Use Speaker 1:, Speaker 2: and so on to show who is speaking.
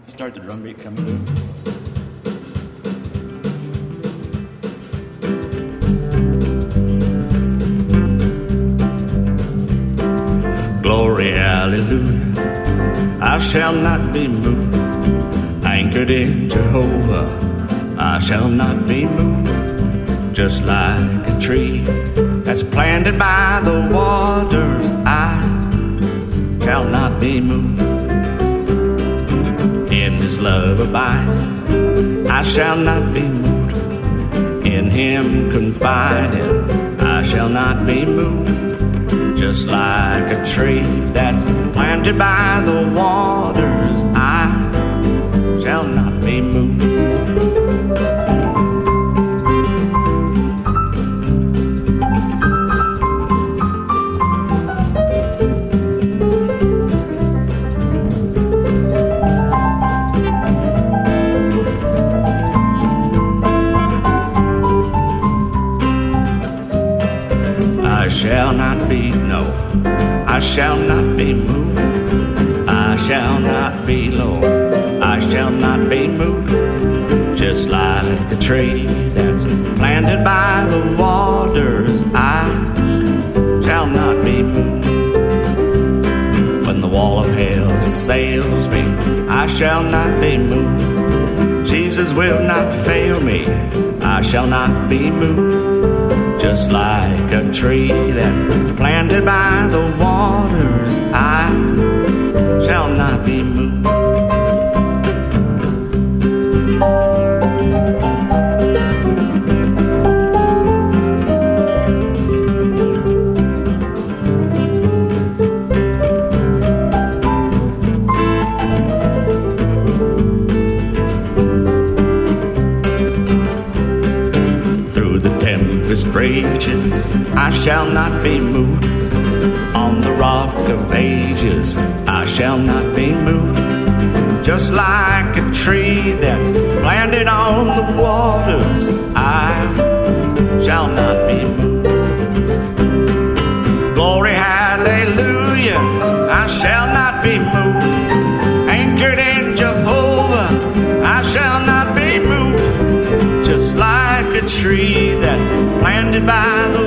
Speaker 1: Start the drum beat coming in. Glory, hallelujah, I shall not be moved. Anchored in Jehovah, I shall not be moved. Just like a tree that's planted by the waters, I shall not be moved. In His love abide, I shall not be moved. In Him confiding, I shall not be moved. Just like a tree that's planted by the waters, I shall not be moved. I shall not be, no, I shall not be moved. I shall not be low, I shall not be moved. Just like a tree that's planted by the waters, I shall not be moved. When the wall of hell assails me, I shall not be moved. Jesus will not fail me, I shall not be moved. Just like a tree that's planted by the waters, I shall not be moved. Rages, I shall not be moved. On the rock of ages, I shall not be moved. Just like a tree that's planted on the waters, I shall not be moved. Glory, hallelujah, I shall not be moved. Anchored in Jehovah, I shall not be moved. Just like a tree that's planted by the